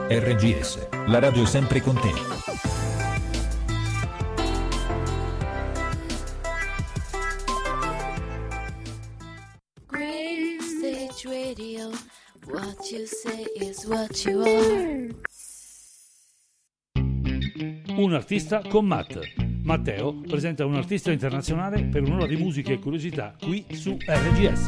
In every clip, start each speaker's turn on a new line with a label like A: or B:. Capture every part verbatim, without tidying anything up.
A: R G S, la radio sempre con te.
B: Green Stage Radio, what you say is what you are.
C: Un artista con Matt. Matteo presenta un artista internazionale per un'ora di musica e curiosità qui su R G S.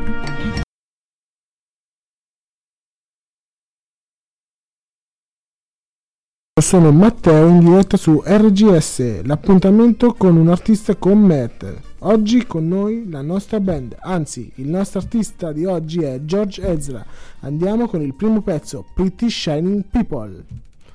D: Sono Matteo in diretta su R G S, l'appuntamento con un artista con Matt. Oggi con noi la nostra band, anzi il nostro artista di oggi è George Ezra. Andiamo con il primo pezzo, Pretty Shining People.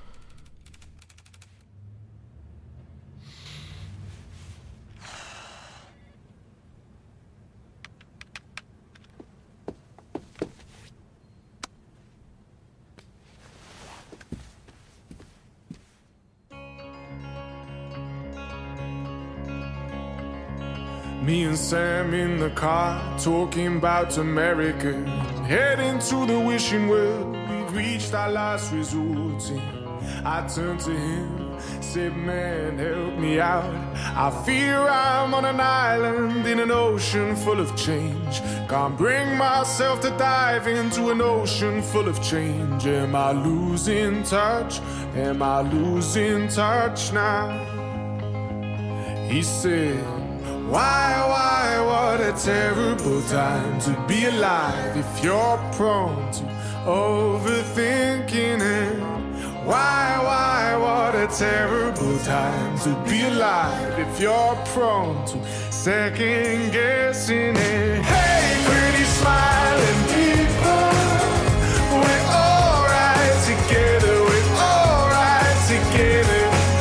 E: Me and Sam in the car, talking about America, heading to the wishing well, we've reached our last resort. I turned to him, said, man, help me out. I fear I'm on an island in an ocean full of change. Can't bring myself to dive into an ocean full of change. Am I losing touch? Am I losing touch now? He said, why, why, what a terrible time to be alive if you're prone to overthinking it. Why, why, what a terrible time to be alive if you're prone to second guessing it. Hey, pretty smiling people, we're alright together, we're alright together.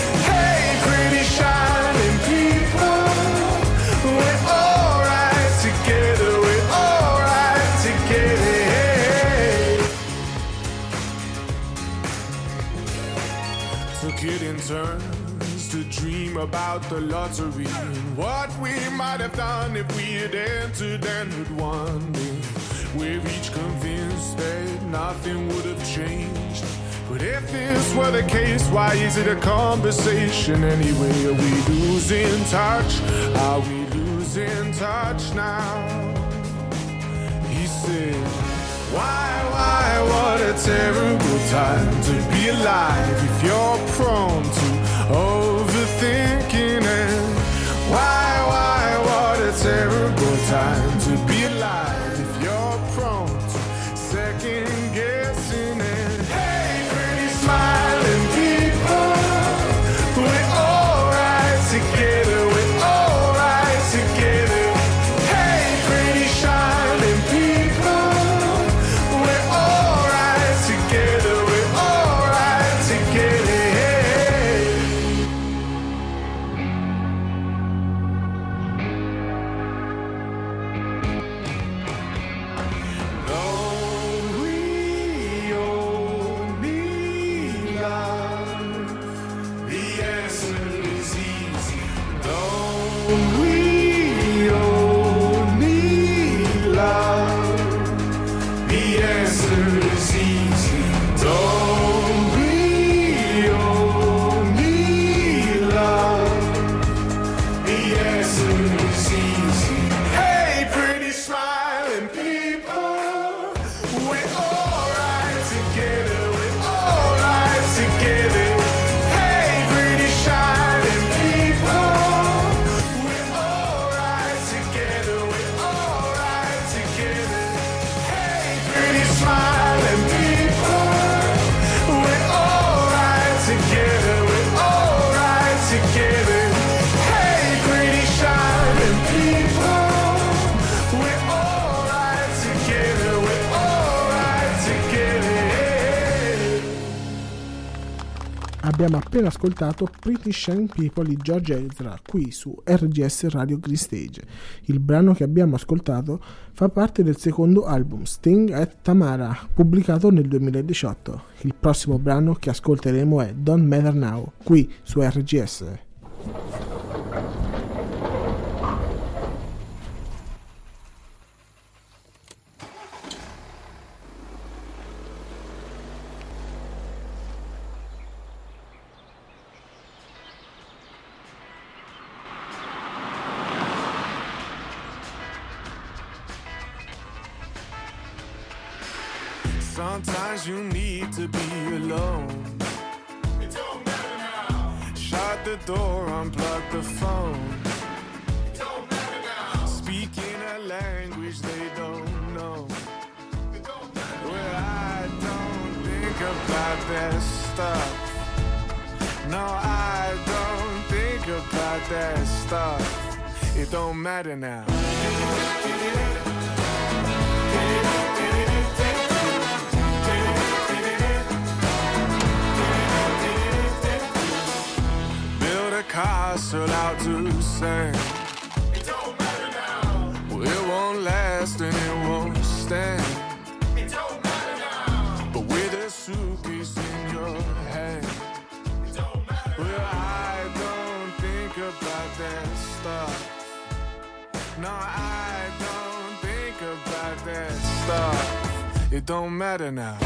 E: It in turns to dream about the lottery and what we might have done if we had entered and had won. We're each convinced that nothing would have changed. But if this were the case, why is it a conversation anyway? Are we losing touch? Are we losing touch now? He said, why, why, what a terrible time to be alive if you're prone to overthinking it. Why, why, what a terrible time to be alive if you're prone to second guessing it. Hey, pretty smiling people, we're alright together, we're alright together. Hey, pretty shining people,
D: abbiamo appena ascoltato Pretty Shining People di George Ezra qui su R G S Radio Green Stage. Il brano che abbiamo ascoltato fa parte del secondo album Sting at Tamara, pubblicato nel duemiladiciotto. Il prossimo brano che ascolteremo è Don't Matter Now qui su R G S.
E: Sometimes you need to be alone. It don't matter now. Shut the door, unplug the phone. It don't matter now. Speaking a language they don't know. It don't matter. Well, I don't think about that stuff. No, I don't think about that stuff. It don't matter now. Build a castle out to sand. It don't matter now. Well, it won't last and it won't stand. It don't matter now. But with a suitcase in your hand. It don't matter. Well, I don't think about that stuff. No, I don't think about that stuff. It don't matter now.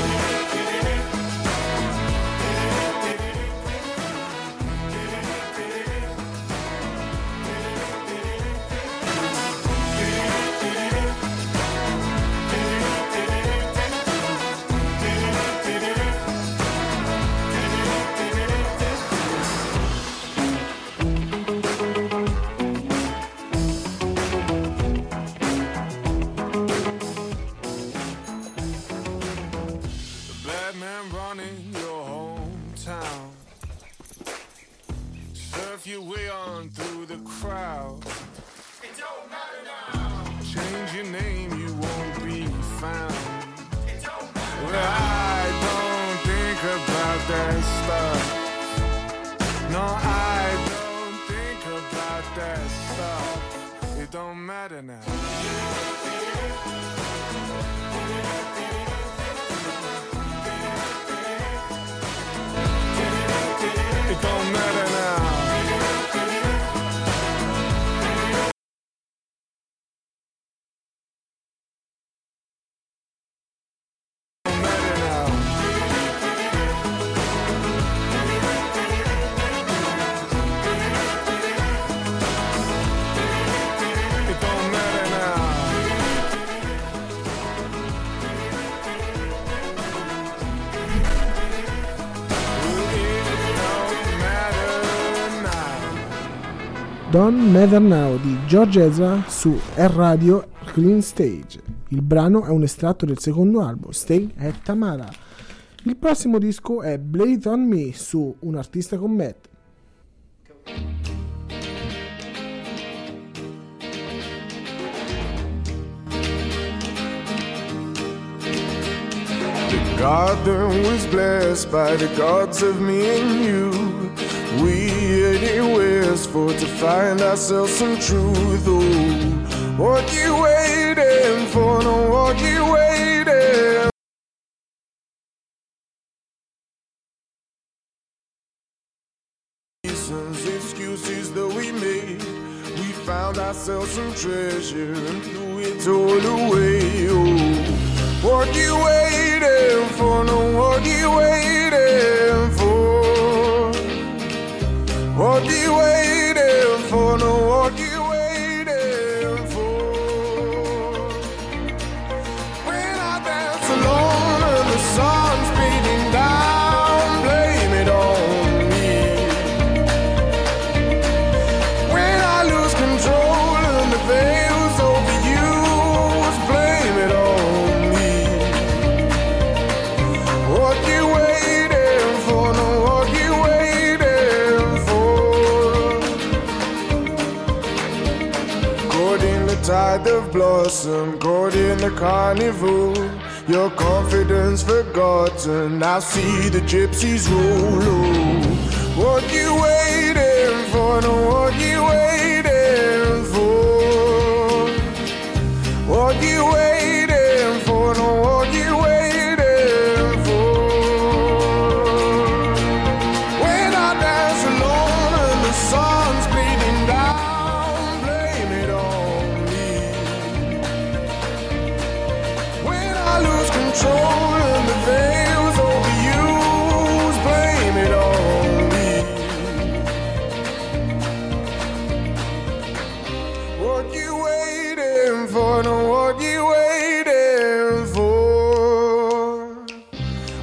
E: Your way on through the crowd. It don't matter now. Change your name, you won't be found. It don't matter. Well, I don't think about that stuff. No, I don't think about that stuff. It don't matter now. It don't matter now.
D: Don't Matter Now di George Ezra su R-Radio Green Stage. Il brano è un estratto del secondo album, Stay at Tamara. Il prossimo disco è Blade on Me su Un artista con Matt.
E: The garden was blessed by the gods of me and you. We anywheres for to find ourselves some truth. Oh, what you waiting for? No, what you waiting? Reasons, excuses that we made. We found ourselves some treasure and threw it all away. Oh, what you waiting for? No, what you waiting for? What you waiting for? No, what you waiting for? When I dance alone and the sun's beating down, blame it on me. When I lose control and the veil's overused, blame it on me. What you waiting for? No, what you waiting for? Caught in the tide of blossom, caught in the carnival. Your confidence forgotten, now see the gypsies roll. Oh, what you waiting for? No, what you waiting for? What you waiting for? No, what you waiting for? When I dance alone and the sun's bleeding down, blame it on me. When I lose control and the veil's overused, blame it on me. What you waiting for? No, what you waiting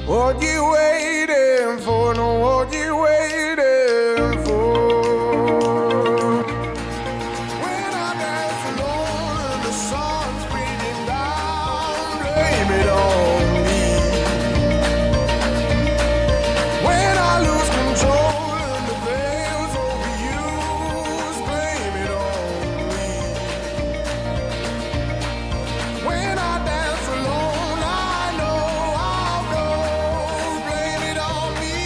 E: What you waiting for? No, what you waiting for? When I dance alone and the sun's beating down, blame it on me. When I lose control and the veil's overused, blame it on me. When I dance alone, I know I'll go, blame it on me.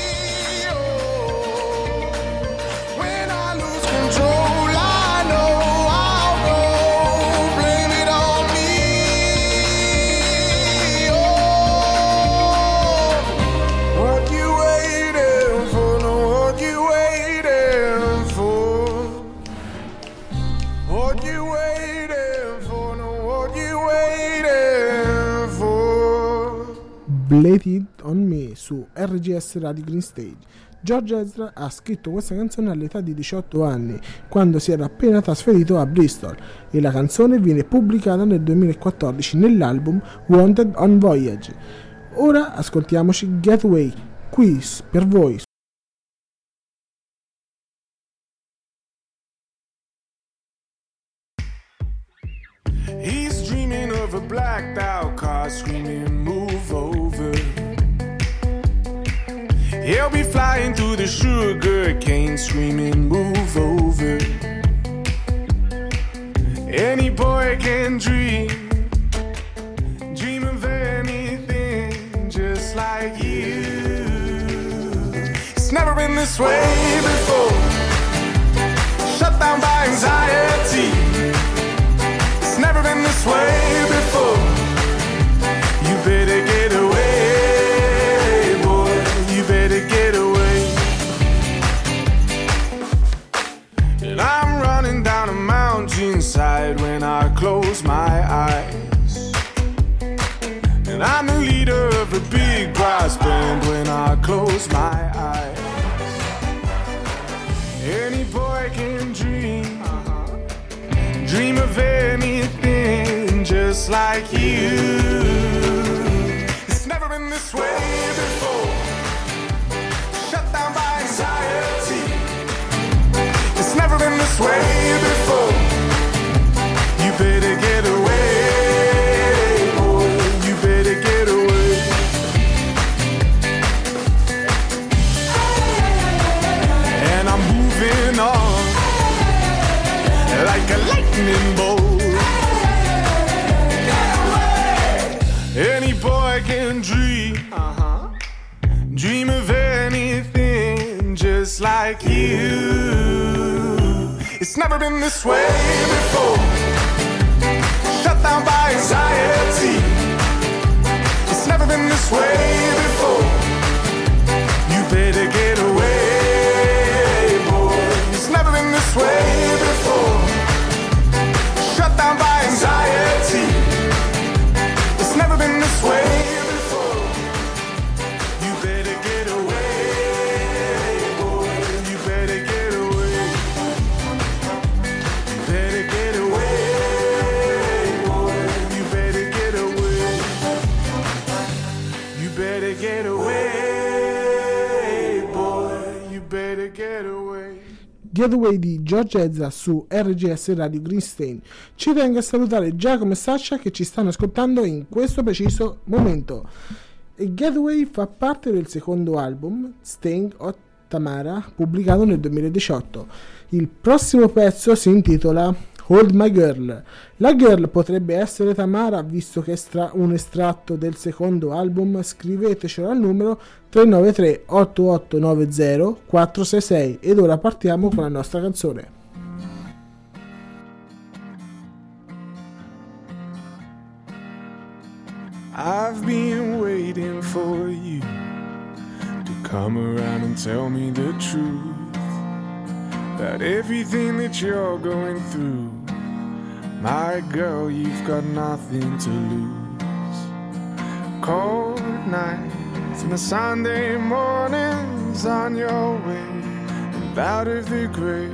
E: Oh. When I lose control, I know I'll go, blame it on me. Oh. What you waiting for? No, what you waiting for? What you waiting for? No, what you waiting for?
D: Blame It On Me su R G S Radio Green Stage. George Ezra ha scritto questa canzone all'età di diciotto anni, quando si era appena trasferito a Bristol, e la canzone viene pubblicata nel duemilaquattordici nell'album Wanted on Voyage. Ora ascoltiamoci Getaway, qui per voi.
E: He's dreaming of a blacked out car screaming, move over. He'll be flying through the sugar cane screaming, move over. Any boy can dream, dream of anything just like you. It's never been this way before, shut down by anxiety. It's never been this way before. You better get away, boy. You better get away. And I'm running down a mountainside when I close my eyes. And I'm the leader of a big brass band when I close my eyes. Any boy can dream, dream of anything just like you. It's never been this way before, shut down by anxiety. It's never been this way before. You better get away, boy. You better get away. And I'm moving on like a lightning bolt. Any boy can dream, uh-huh. Dream of anything just like you. It's never been this way before, shut down by anxiety. It's never been this way before. You better get away, boy. It's never been this way before, shut down by anxiety. It's never been this way before. You better get away, boy. You better get away. You better get away, boy. You better get away. You better get away, boy. You better get away.
D: Getaway di George Ezra su R G S Radio Greenstein. Ci tengo a salutare Giacomo e Sasha che ci stanno ascoltando in questo preciso momento. E Getaway fa parte del secondo album Staying Hot Tamara, pubblicato nel duemiladiciotto. Il prossimo pezzo si intitola Hold My Girl. La girl potrebbe essere Tamara, visto che è stra- un estratto del secondo album. Scrivetecelo al numero tre nove tre otto otto nove zero quattro sei sei. Ed ora partiamo con la nostra canzone.
E: I've been waiting for you to come around and tell me the truth about everything that you're going through. My girl, you've got nothing to lose. Cold nights and the Sunday mornings on your way and out of the grave.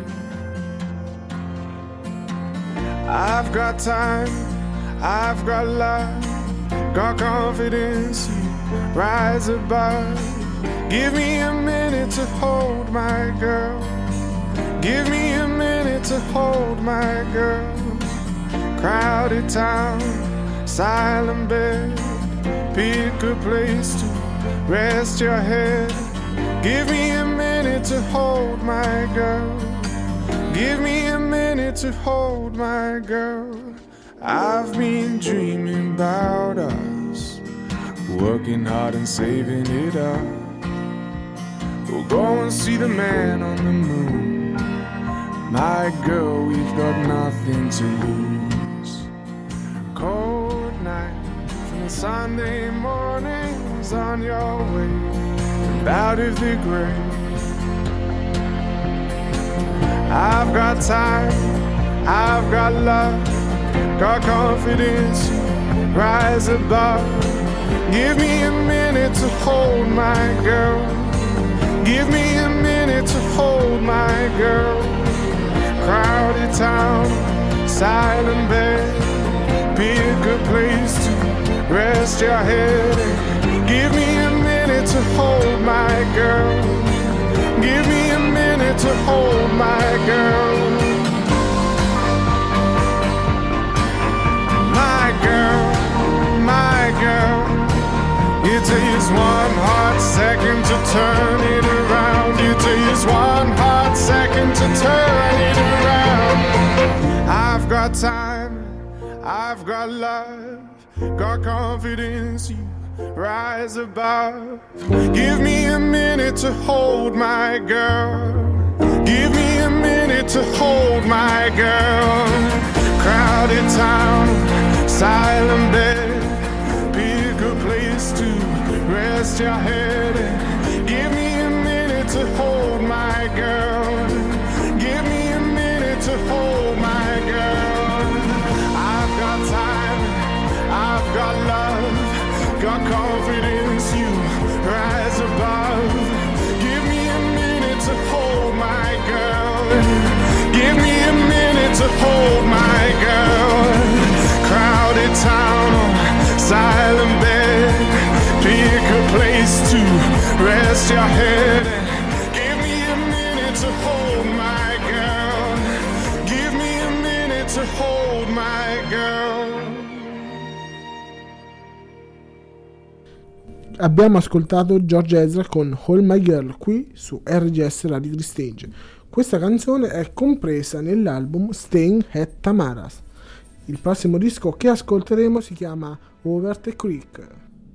E: I've got time, I've got love, got confidence, you rise above. Give me a minute to hold my girl. Give me a minute to hold my girl. Crowded town, silent bed. Pick a place to rest your head. Give me a minute to hold my girl. Give me a minute to hold my girl. I've been dreaming about us, working hard and saving it up. We'll go and see the man on the moon. My girl, we've got nothing to lose. Cold nights and Sunday mornings on your way out of the grave. I've got time, I've got love, got confidence, rise above. Give me a minute to hold my girl. Give me a minute to hold my girl. Crowded town, silent bed. Pick a place to rest your head. Give me a minute to hold my girl. Give me a minute to hold my girl. My girl, my girl. It takes one hot second to turn it around. It takes one hot second to turn it around. I've got time, I've got love, got confidence, you rise above. Give me a minute to hold my girl. Give me a minute to hold my girl. Crowded town, silent bed. Pick a place to rest your head. Give me a minute to hold my girl. Give me a minute to hold my girl. I've got time, I've got love, got confidence, you rise above. Give me a minute to hold my girl. Give me a minute to hold my girl. Crowded town, silent bed. Pick a place to rest your head. Give me a minute to hold my girl. Give me a minute to hold my girl.
D: Abbiamo ascoltato George Ezra con Hold My Girl qui su R G S Radio Gristage. Questa canzone è compresa nell'album Staying at Tamara's. Il prossimo disco che ascolteremo si chiama Over the Creek.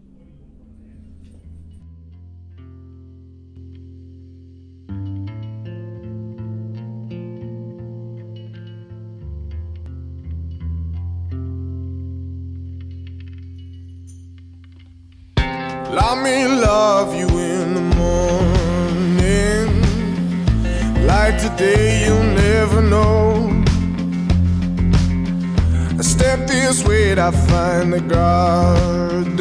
E: Let me love you in the morning. Like today you'll never know. I step this way I find the garden.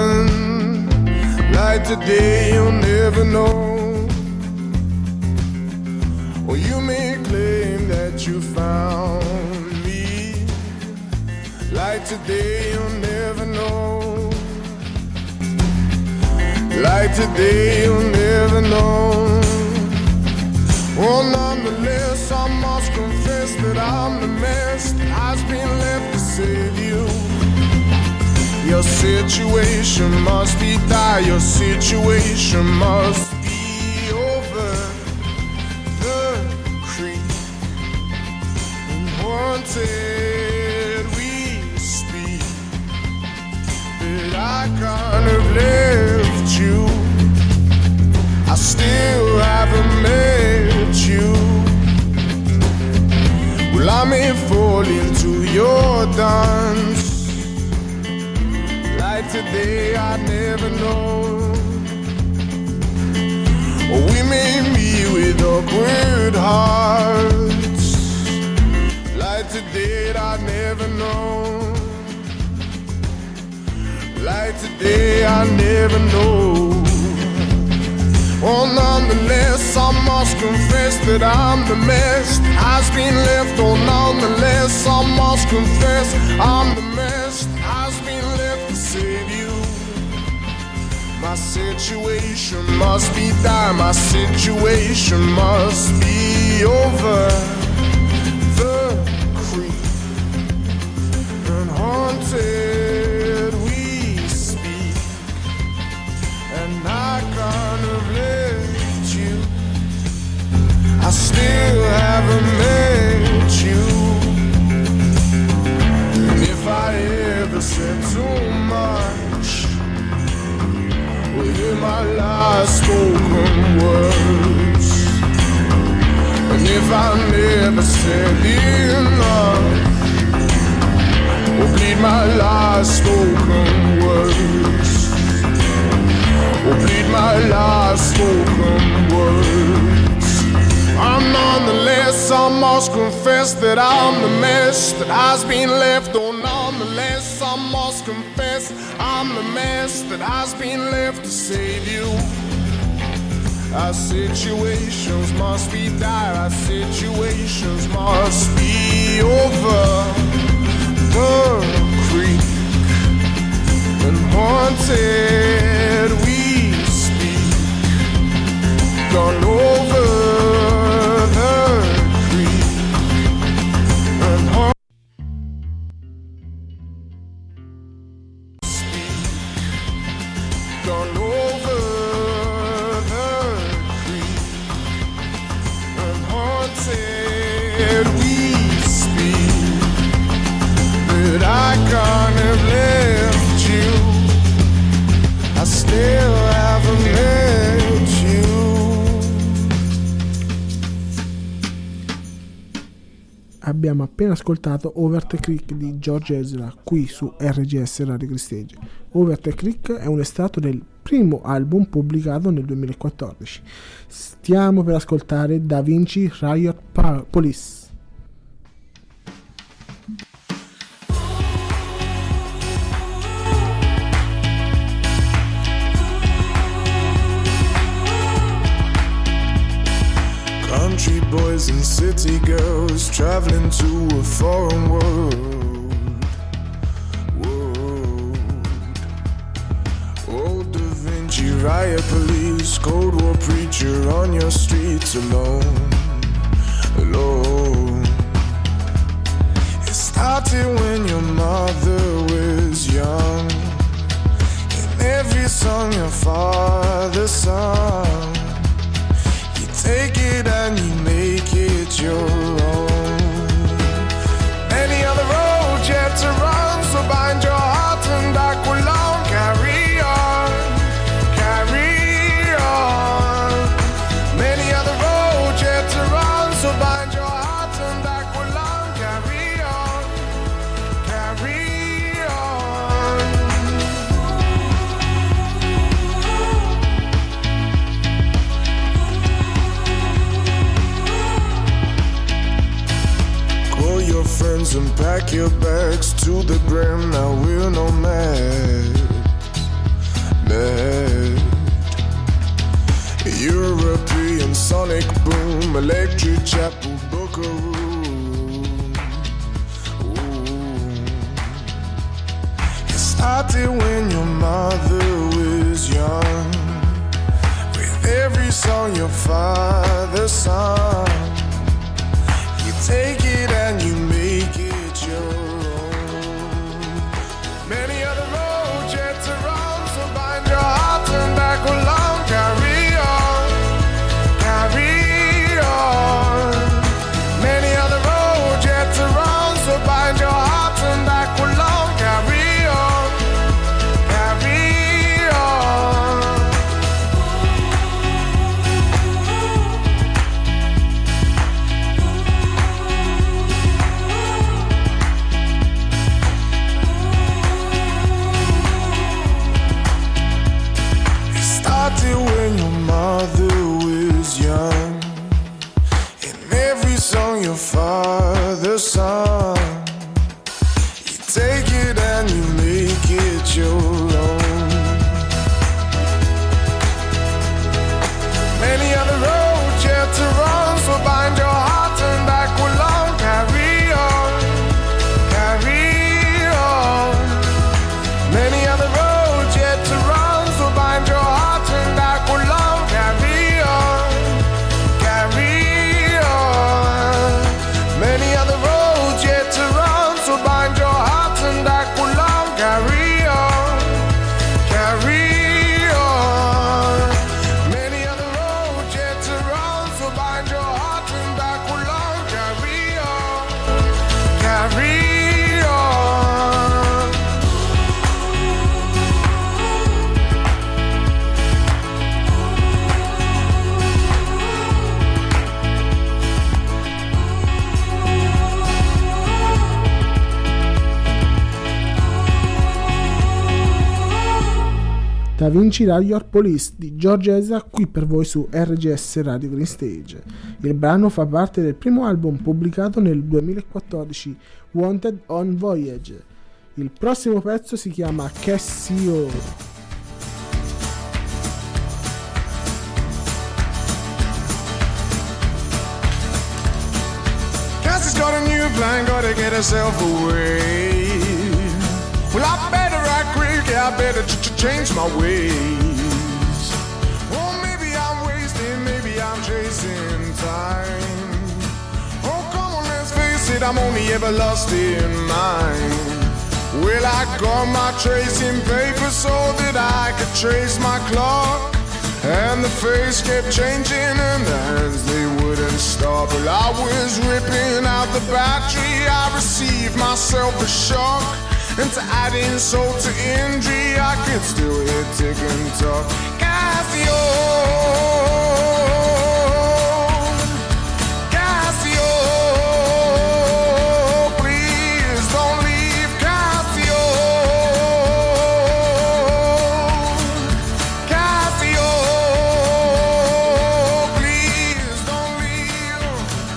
E: Like today you'll never know. Or you may claim that you found me. Like today you'll never know. Like today you'll never know. Well, nonetheless, I must confess that I'm the mess that has been left to save you. Your situation must be dire. Your situation must be over the creek. And haunted we speak. But I can't have left you. I still haven't met you. Well, I may fall into your dance. Like today, I never know. Or we may meet with awkward hearts. Like today, I never know. Like today, I never know. Oh, nonetheless, I must confess that I'm the mess has been left. Oh, nonetheless, I must confess I'm the mess has been left to save you. My situation must be dire, my situation must be over the creek and haunted we speak, and I can't have left you. I still haven't met you, and if I ever said too much, well, hear my last spoken words. And if I never said enough, well, bleed my last spoken words. Well, bleed my last spoken words. I'm nonetheless, I must confess that I'm the mess that has been left. Oh, nonetheless, I must confess I'm the mess that has been left to save you. Our situations must be dire, our situations must be over the creek and haunted we speak, gone over the creek and haunted gone over the creek and haunted we speak, but I can't have left you. I still haven't met you.
D: Abbiamo appena ascoltato Over the Creek di George Ezra qui su R G S Radio Cristage. Over the Creek è un estratto del primo album pubblicato nel duemilaquattordici. Stiamo per ascoltare Da Vinci Riot pa- Police.
E: Country boys and city girls traveling to a foreign world. World. Oh, Da Vinci riot police, Cold War preacher on your streets alone, alone. It started when your mother was young, and every song your father sung, take it and you make it your own. Any other road yet to run, so bind your heart and back along. Carry on, carry on. Many other roads yet to run, so bind your heart and back along. Carry on, carry on. Your friends and pack your bags to the brim. Now we're nomad, mad. European sonic boom, electric chapel, book a room. Ooh. It started when your mother was young, with every song your father sung. Take it and you make it your own. Many other roads yet to run, so bind your heart and back along. Carry on, carry on. Many other roads yet to run, so bind your heart and back along. Carry on, carry on.
D: Da Vinci Your Police di George Ezra, qui per voi su R G S Radio Green Stage. Il brano fa parte del primo album pubblicato nel duemilaquattordici, Wanted on Voyage. Il prossimo pezzo si chiama Cassio.
E: Cassie's got a new plan, gotta get herself away. Well, I better act quick, yeah, I better ch- ch- change my ways. Oh, maybe I'm wasting, maybe I'm chasing time. Oh, come on, let's face it, I'm only ever lost in mine. Well, I got my tracing paper so that I could trace my clock. And the face kept changing and the hands, they wouldn't stop. Well, I was ripping out the battery, I received myself a shock. And to add insult to injury, I could still hear tick and talk. Cassio, Cassio, please don't leave. Cassio, Cassio, please don't leave.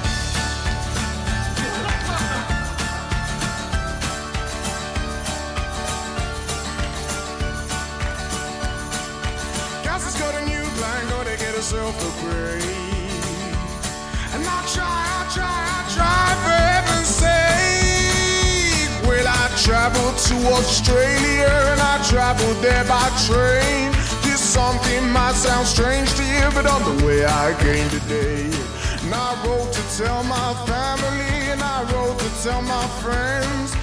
E: Cassie's got a new plan, gotta get herself a break. And I try, I try, I try, for heaven's sake. Well, I traveled to Australia and I traveled there by train. This something might sound strange to you, but on the way I came today. And I wrote to tell my family and I wrote to tell my friends.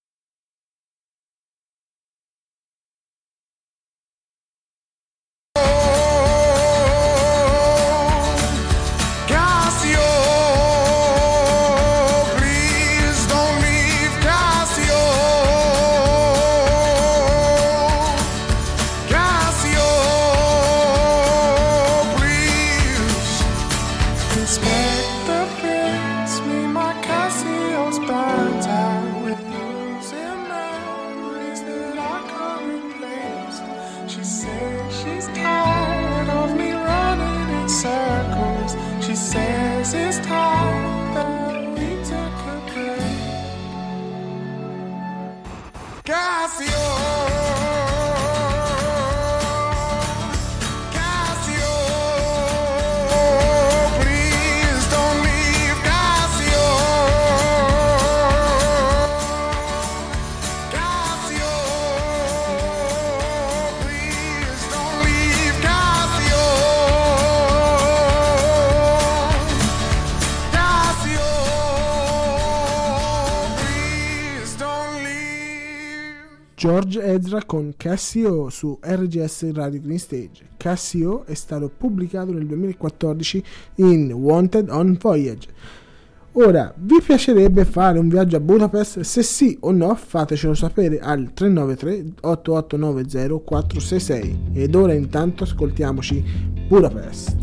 D: George Ezra con Cassio su R G S Radio Green Stage. Cassio è stato pubblicato nel duemilaquattordici in Wanted on Voyage. Ora, vi piacerebbe fare un viaggio a Budapest? Se sì o no, fatecelo sapere al tre nove tre otto otto nove zero quattro sei sei. Ed ora intanto ascoltiamoci Budapest.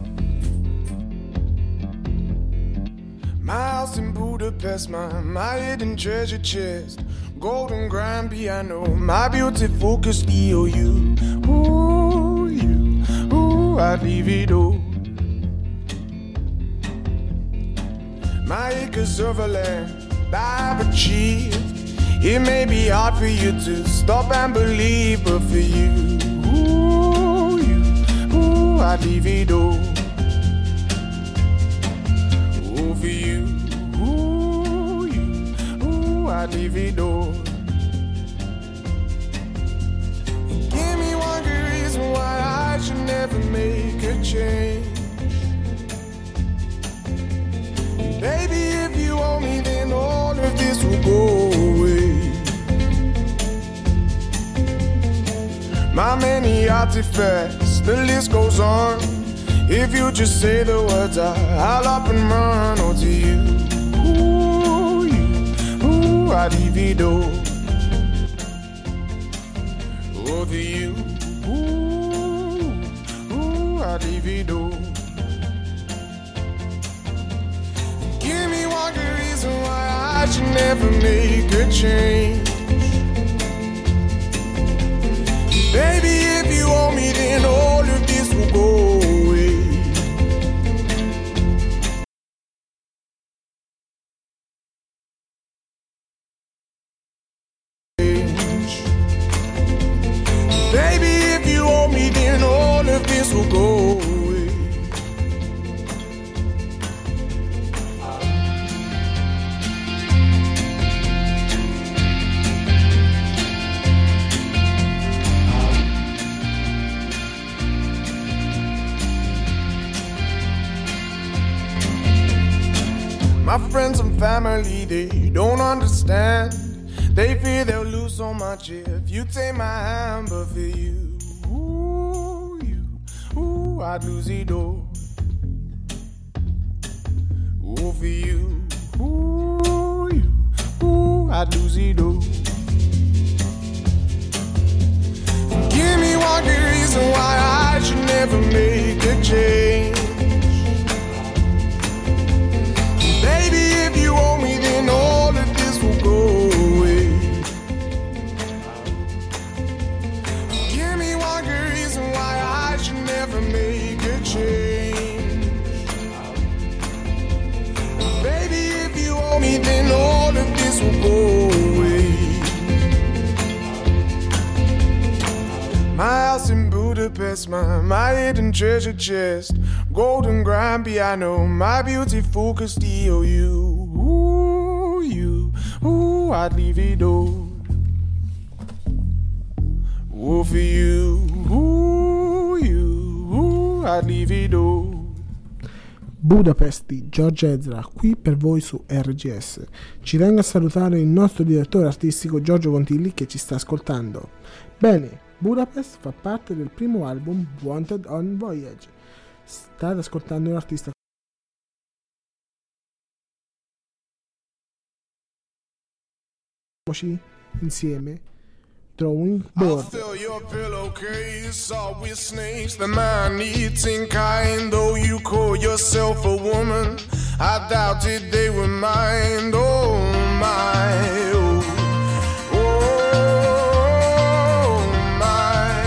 E: My house in Budapest, my, my hidden treasure chest, golden grand piano, my beauty focused E O U. Ooh, you, ooh, I'd leave it all. My acres of land I've achieved. It may be hard for you to stop and believe, but for you, ooh, you, ooh, I'd leave it all. Ooh, for you, ooh, you, ooh, I'd leave it all. Give me one good reason why I should never make a change. Baby, if you owe me, then all of this will go away. My many artifacts, the list goes on. If you just say the words, I, I'll up and run. Oh, to you, ooh, you, ooh, I'd divido. Oh, to you, ooh, ooh, I'd divido. Give me one good reason why I should never make a change. Baby, if you me, then all of this will go away. Baby, if you hold me, then all of this will go away. My friends and family, they don't understand. They fear they'll lose so much if you take my hand. But for you, ooh, you, ooh, I'd lose it all. Ooh, for you, ooh, you, ooh, I'd lose it all. Give me one good reason why I should never make a change. Baby, if you owe me, then all of this will go away. Give me one good reason why I should never make a change. Baby, if you owe me, then all of this will go away. My house in Budapest, my, my hidden treasure chest, golden grand piano, my beautiful Castillo. You, ooh, you, ooh, I'd leave it all. Ooh, for you, ooh, you, ooh, I'd leave it all.
D: Budapest di George Ezra, qui per voi su R G S. Ci tengo a salutare il nostro direttore artistico Giorgio Contilli che ci sta ascoltando. Bene, Budapest fa parte del primo album Wanted on Voyage. State ascoltando un artista insieme Drawing Board.
E: I'll fill your pillowcase all with snakes, the man-eating kind. Though you call yourself a woman, I doubted they were mine. Oh my, oh, oh my.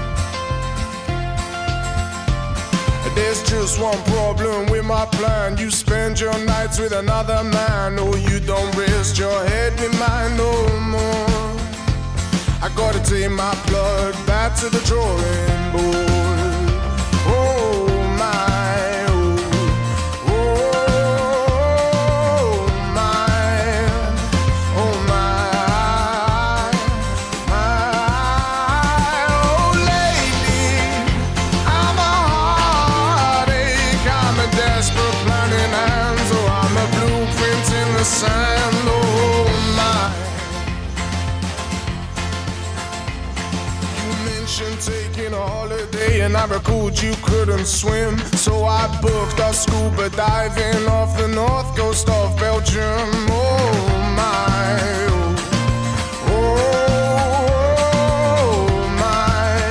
E: There's just one problem with my plan. You spend your nights with another man. Oh, you don't rest your head with mine no more. I gotta take my plug back to the drawing board. Oh my, oh, oh my, oh my, my, oh lady, I'm a heartache, I'm a desperate planning hand, so I'm a blueprint in the sand. Oh my. Taking a holiday and I recalled you couldn't swim, so I booked our scuba diving off the north coast of Belgium. Oh my, oh, oh my.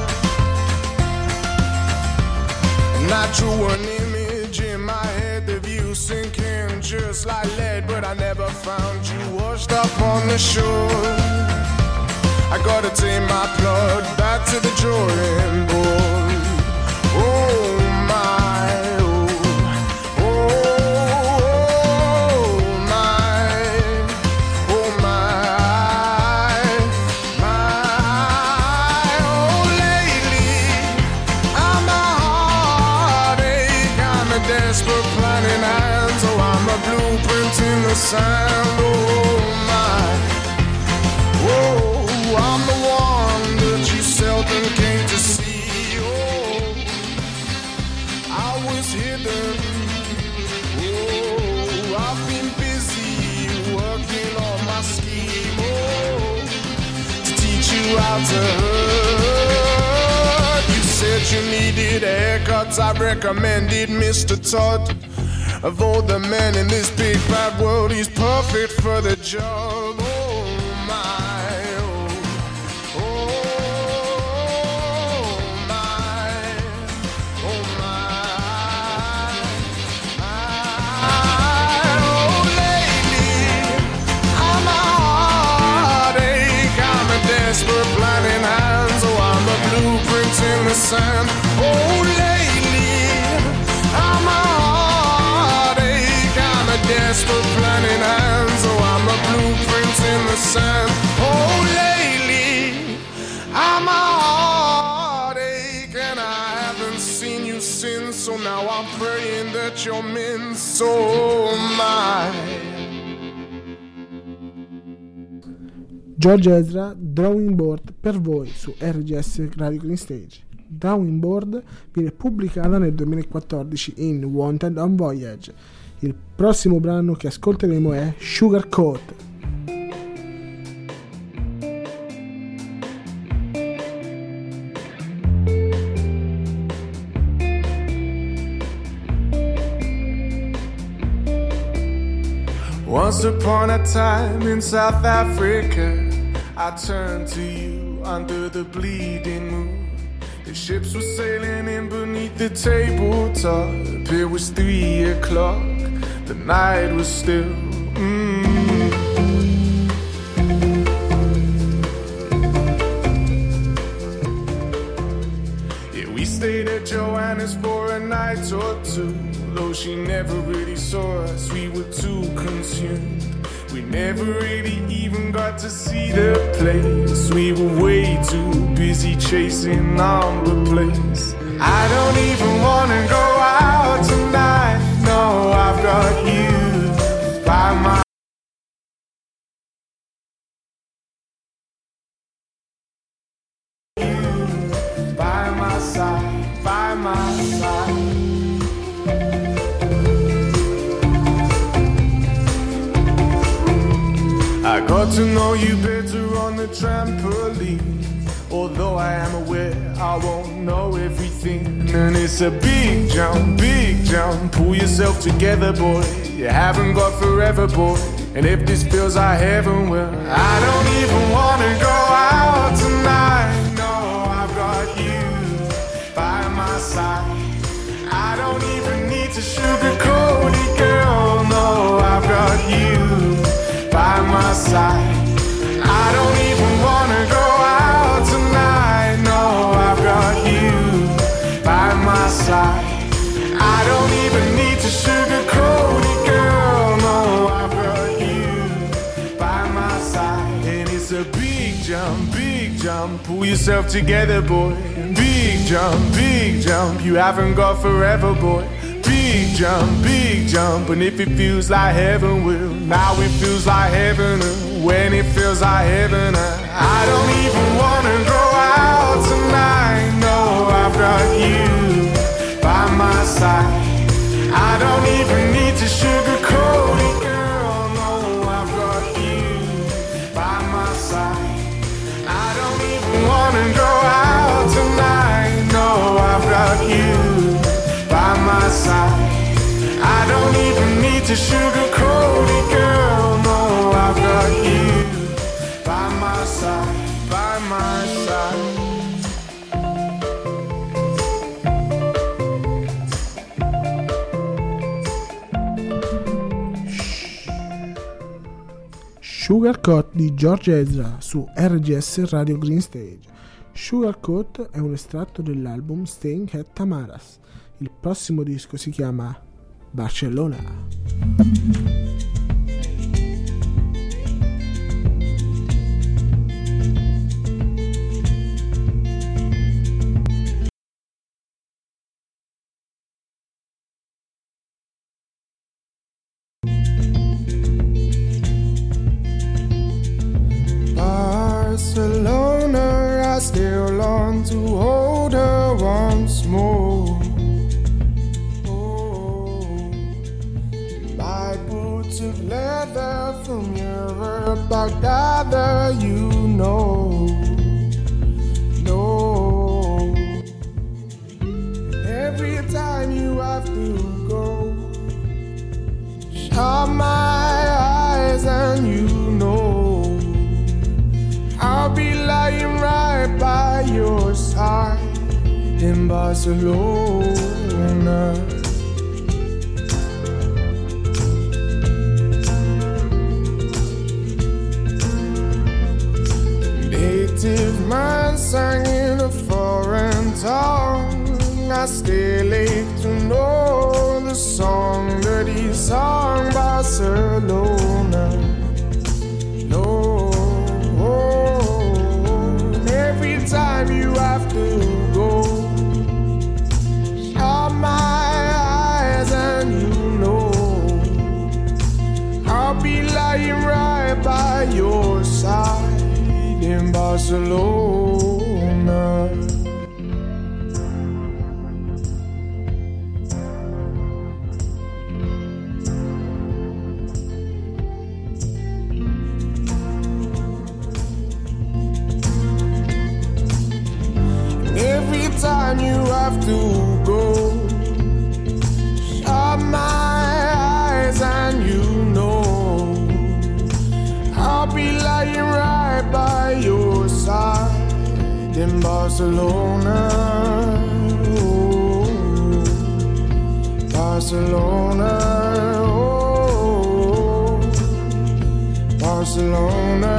E: And I drew an image in my head of you sinking just like lead, but I never found you washed up on the shore. I gotta take my plug back to the drawing board. Oh my, oh, oh my, oh my, my, oh lately, I'm a heartache, I'm a desperate planning hand, so I'm a blueprint in the sand. Oh my, oh. I'm the one that you seldom came to see. Oh, I was hidden. Oh, I've been busy working on my scheme. Oh, to teach you how to hurt. You said you needed haircuts. I recommended Mister Todd. Of all the men in this big bad world, he's perfect for the job. Oh my. Desperate planning hands, oh I'm a blueprint in sand. Oh, lately I'm a heartache, I'm a desperate planning hands. Oh, I'm a blueprint in the sand. Oh, lately I'm a heartache, and I haven't seen you since. So now I'm praying that you're meant. So am I.
D: George Ezra, Drawing Board per voi su R G S Radio Green Stage. Drawing Board viene pubblicata nel duemilaquattordici in Wanted on Voyage. Il prossimo brano che ascolteremo è Sugarcoat.
E: Once upon a time in South Africa, I turned to you under the bleeding moon. The ships were sailing in beneath the tabletop. It was three o'clock, the night was still. Mm. Yeah, we stayed at Joanna's for a night or two. Though she never really saw us, we were too consumed. We never really even got to see the place. We were way too busy chasing on the place. I don't even wanna go out tonight. No, I've got you by my you by my side, by my side. I got to know you better on the trampoline. Although I am aware I won't know everything. And it's a big jump, big jump. Pull yourself together, boy. You haven't got forever, boy. And if this feels like heaven, well, I don't even wanna go out tonight. No, I've got you by my side. I don't even need to sugarcoat it, girl. No, I've got you by my side. I don't even wanna go out tonight. No, I've got you by my side. I don't even need to sugarcoat it, girl. No, I've got you by my side. And it's a big jump, big jump. Pull yourself together, boy. Big jump, big jump. You haven't got forever, boy. Big jump, big jump. And if it feels like heaven, well, now it feels like heaven. And when it feels like heaven, I don't even wanna go out tonight. No, I've got you by my side. I don't even need to sugarcoat it, girl. No, I've got you by my side. I don't even wanna go out tonight. No, I've got you by my side. I don't even need to sugarcoat it, girl. No, I've got you by my side, by my side.
D: Sugarcoat di George Ezra su R G S Radio Green Stage. Sugarcoat è un estratto dell'album Staying at Tamara's. Il prossimo disco si chiama Barcellona.
E: Barcelona, I still long to hold her once more. Of leather from Europe, I gather you know, no. Every time you have to go, shut my eyes and you know I'll be lying right by your side in Barcelona. Native man sang in a foreign tongue. I stay late to know the song that he sung Barcelona. No, every time you have to go, shut my eyes and you know I'll be lying right by your side in Barcelona. Every time you have to go, shut my eyes and you know I'll be lying right by your side in Barcelona. Oh, Barcelona, oh, Barcelona.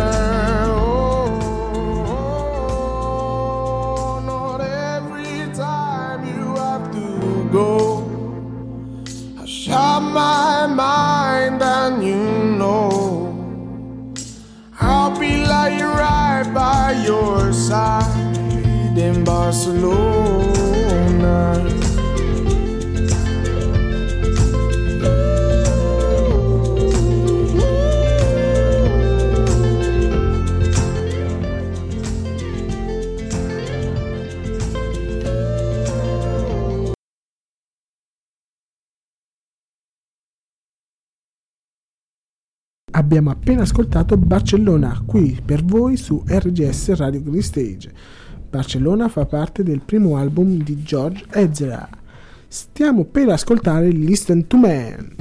E: Go, I shut my mind and you know I'll be lying right by your side in Barcelona.
D: Abbiamo appena ascoltato Barcellona qui per voi su R G S Radio Green Stage. Barcellona fa parte del primo album di George Ezra. Stiamo per ascoltare Listen to Man.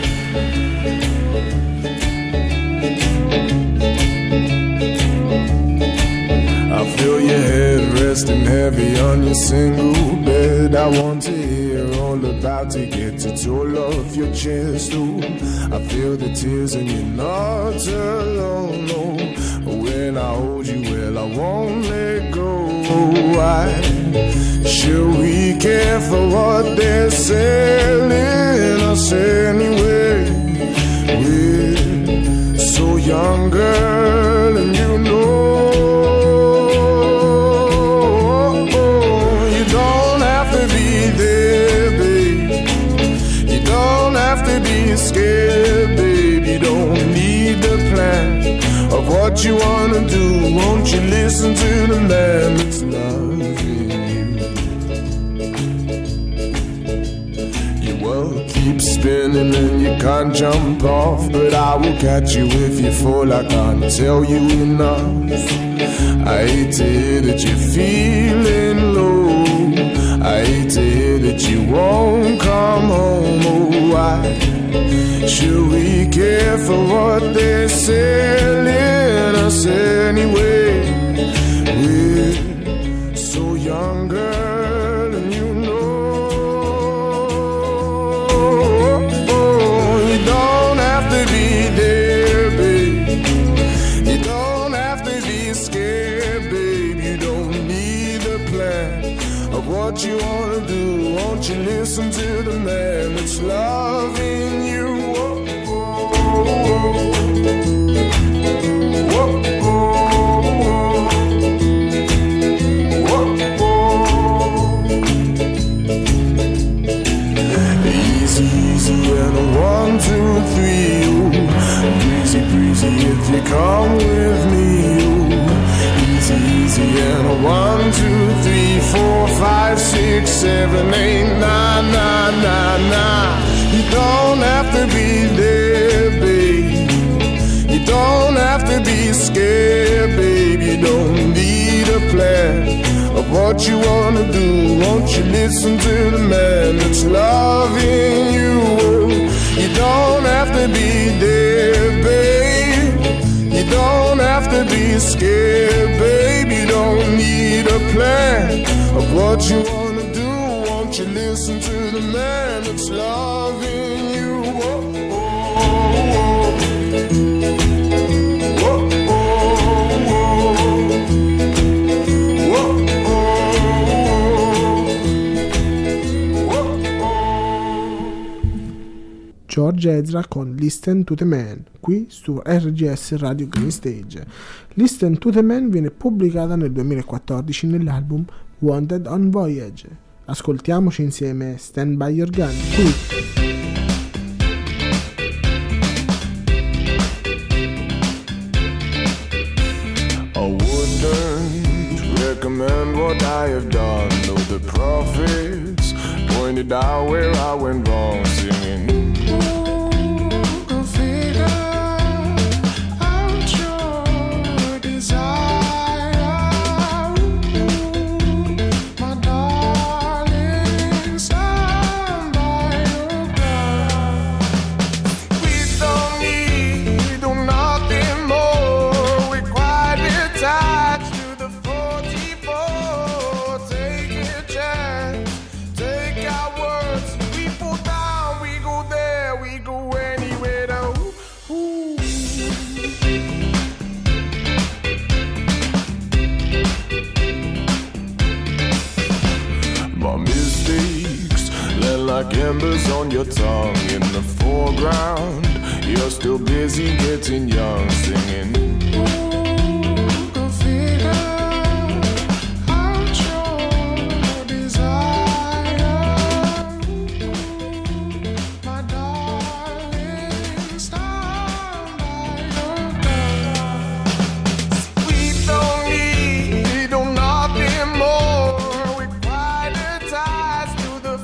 E: I feel your head resting heavy on your single bed. I want to hear all about to get it all off your chest. Ooh, I feel the tears and you're not alone. No, when I hold you, well, I won't let go. Why should we care for what they're selling us anyway? We're so young, girl, and you know scared, babe, you don't need the plan of what you wanna do. Won't you listen to the man that's loving you? Your world keeps spinning and you can't jump off, but I will catch you if you fall. I can't tell you enough. I hate to hear that you're feeling low. I hate to hear that you won't come home. Oh, why should we care for what they're selling us anyway? We're so young, girl, and you know you don't have to be there, babe. You don't have to be scared, babe. You don't need a plan of what you wanna do. Won't you listen to the man that's loving you? Easy, easy, and a one, two, three, ooh. Breezy, breezy, if you come with me, ooh. Easy, easy, and a one, two, three, four, five, six, seven, eight, nine, nine, nine, nine. You don't have to be there, babe. You don't have to be scared, babe. You don't need a plan of what you wanna do. Won't you listen to the man that's loving you? You don't have to be there, babe. You don't have to be scared, babe. You don't need a plan of what you wanna do. Won't you listen to the man that's loving you? Oh, oh, oh. Oh, oh, oh. Oh, oh, oh.
D: George Ezra con Listen to the Man, qui su R G S Radio Green Stage. Listen to the Man viene pubblicata nel duemilaquattordici nell'album Wanted on Voyage. Ascoltiamoci insieme Stand By Your Gun, qui.
E: Recommend what I have done, though the prophets pointed out where I went wrong, singing. Go figure out your desire, my darling, stand by your gun. We don't need do nothing more, we're quite attached. Like embers on your tongue in the foreground, you're still busy getting young, singing. Go figure out your desire, my darling, stand by your gun. We don't need do nothing more, we're quite attached to the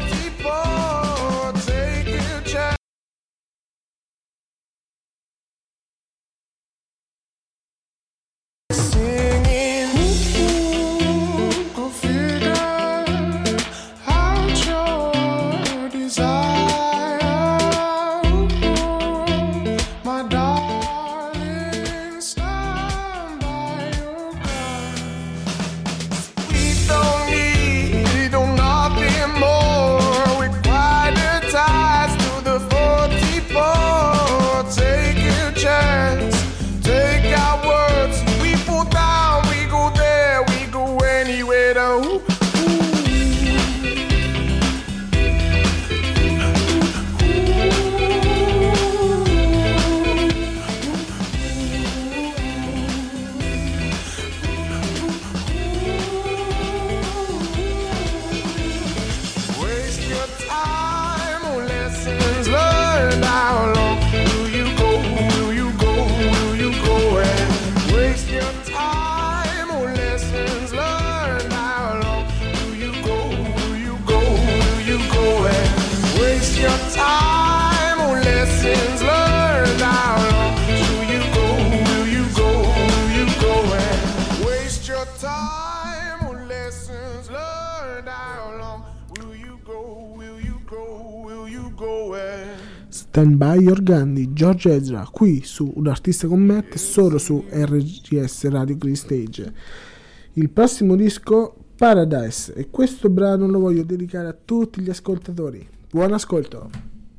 D: Stand By Your Gun di George Ezra, qui su Un Artista con Matt, solo su R G S Radio Green Stage. Il prossimo disco, Paradise, e questo brano lo voglio dedicare a tutti gli ascoltatori. Buon ascolto!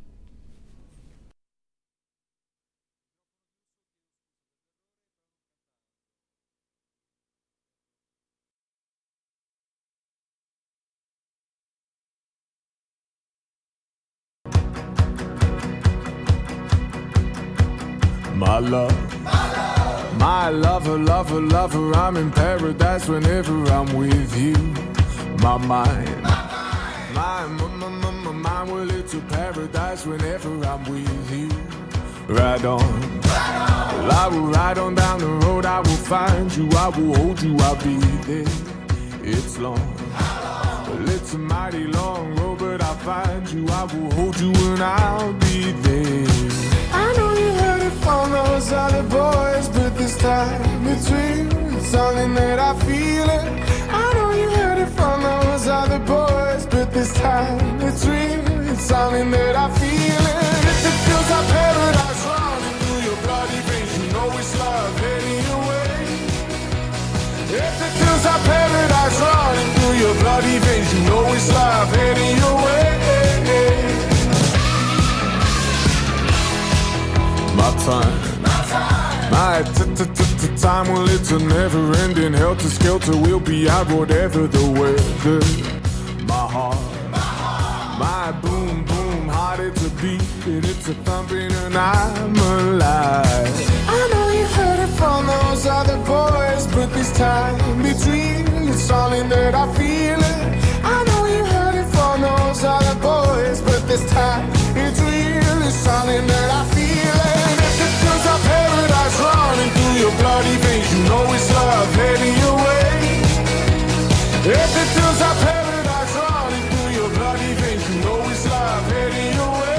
E: My love, my lover, lover, lover, I'm in paradise whenever I'm with you. My mind, my mind, my, my, my mind, well, it's a paradise whenever I'm with you. Ride on, well, I will ride on down the road, I will find you, I will hold you, I'll be there. It's long, well, it's a mighty long road, but I'll find you, I will hold you, and I'll be there. I know you heard it from those other boys, but this time it's real, it's something that I feel it. I know you heard it from those other boys, but this time it's real, it's something that I feel it. If it feels like paradise running through your bloody veins, you know it's love heading your way. If it feels like paradise running through your bloody veins, you know it's love heading your way. My time, my time, well, it's a never-ending helter-skelter. We'll be out whatever the weather. My heart, my boom, boom, heart, it's a beat and it's a thumping and I'm alive. I know you heard it from those other boys, but this time between it's all in that I feel it. I know you heard it from those other boys, but this time it's real, it's all in that I feel it. And if it feels like paradise running through your bloody veins, you know it's love heading your way. If it feels like paradise running through your bloody veins, you know it's love heading your way.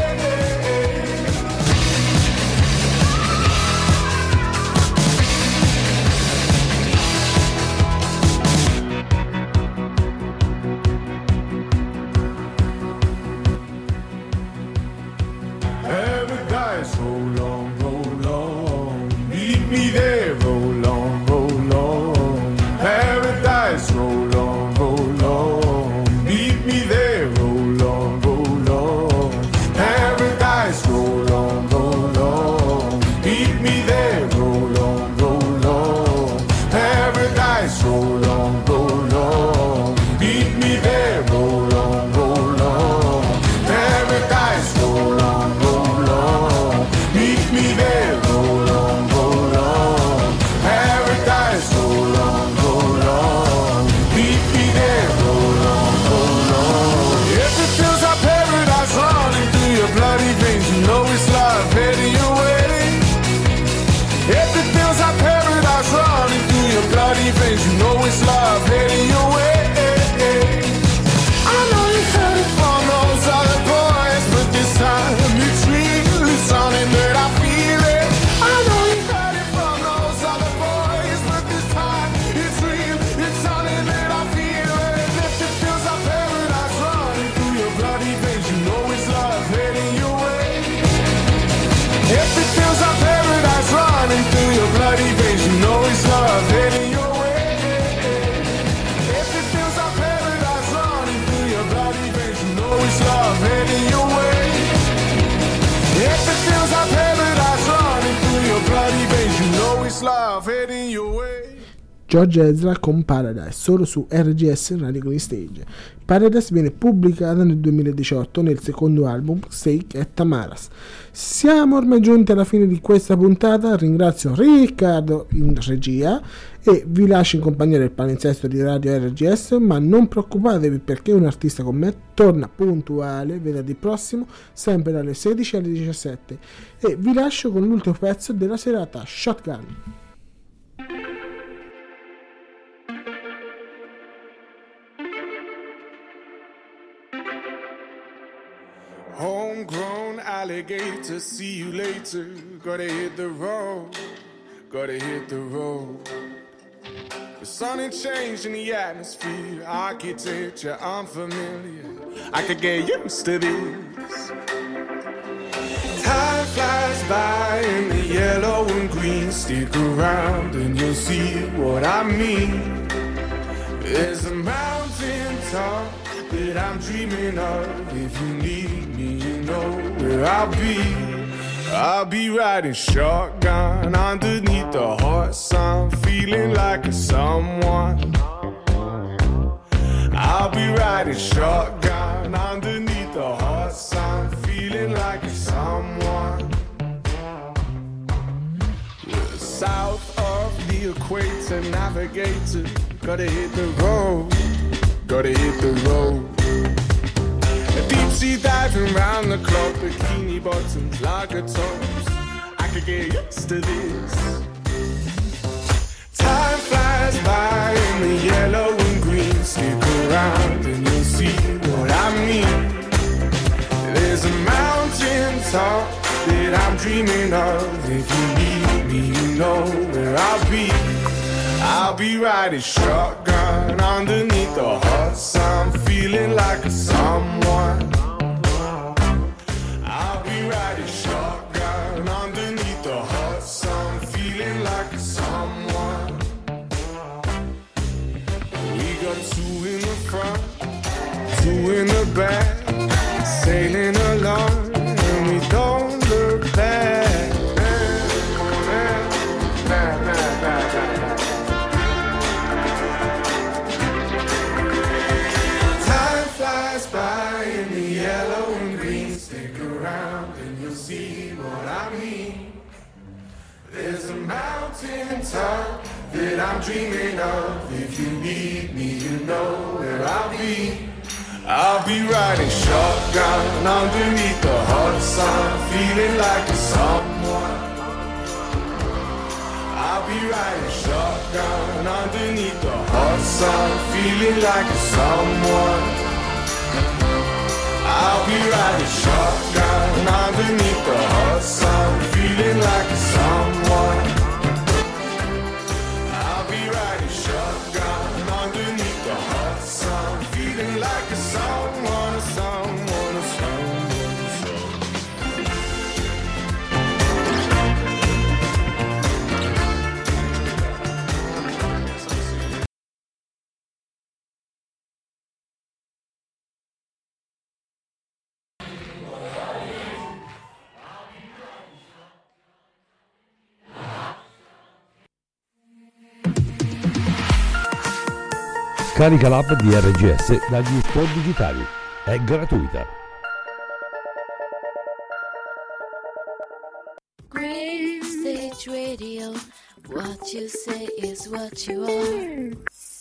E: Paradise, roll on, roll on, meet me there, roll on, roll on. Paradise, roll on, roll on, meet me there, roll on, roll on. Paradise, roll on, roll on, meet me there, roll on, roll on. Paradise, roll on, roll on, meet me there, roll on, roll on. Paradise, roll on, roll on, meet me there, roll on, roll on. Paradise, roll on, roll on, meet me there, roll on, roll on. If it feels like paradise running through your bloody veins, you know it's love heading your way. If it feels like paradise running through your bloody veins, you know it's love heading your way. I know you heard it from those other boys, but this time it's real, it's something that I feel it. I know you heard it from those other boys, but this time it's real, it's something that I feel it. If it feels like paradise running through your bloody veins, you know it's love heading your way. If it feels like paradise running through your bloody veins, you know it's love heading your way. If it feels like paradise running through your bloody veins, you know it's love heading your way. If it feels like paradise running through your bloody veins, you know it's love heading your way.
D: George Ezra con Paradise, solo su R G S Radio Green Stage. Paradise viene pubblicata nel duemiladiciotto nel secondo album Steak e Tamaras. Siamo ormai giunti alla fine di questa puntata, ringrazio Riccardo in regia e vi lascio in compagnia del palinsesto di Radio R G S, ma non preoccupatevi perché Un artista con me torna puntuale venerdì prossimo, sempre dalle sedici alle diciassette, e vi lascio con l'ultimo pezzo della serata, Shotgun.
E: Homegrown alligator, see you later. Gotta hit the road, gotta hit the road. The sun ain't changed in the atmosphere, architecture unfamiliar. I could get used to this. Time flies by in the yellow and green. Stick around and you'll see what I mean. There's a mountain top that I'm dreaming of. If you need me, you know where I'll be. I'll be riding shotgun underneath the hot sun, feeling like a someone. I'll be riding shotgun underneath the hot sun, feeling like a someone. Yeah, south of the equator, navigator, gotta hit the road, gotta hit the road. Deep sea diving round the clock, bikini bottoms, lager tops. I could get used to this. Time flies by in the yellow and green. Stick around and you'll see what I mean. There's a mountain top that I'm dreaming of. If you need me, you know where I'll be. I'll be riding shotgun underneath the hot sun, feeling like a someone. I'll be riding shotgun underneath the hot sun, feeling like a someone. We got two in the front, two in the back, sailing along, and we don't look back. By in the in time that I'm dreaming of. If you need me, you know where I'll be. I'll be riding shotgun underneath the hot sun, feeling like a someone. I'll be riding shotgun underneath the hot sun, feeling like a someone. I'll be riding shotgun underneath the hot sun, feeling like a someone. I'll be riding shotgun underneath the hot sun, feeling like a someone, a someone, a someone, a someone.
C: Carica l'app di R G S dagli store digitali. È gratuita.
B: Green Stage Radio, what you say is what you are.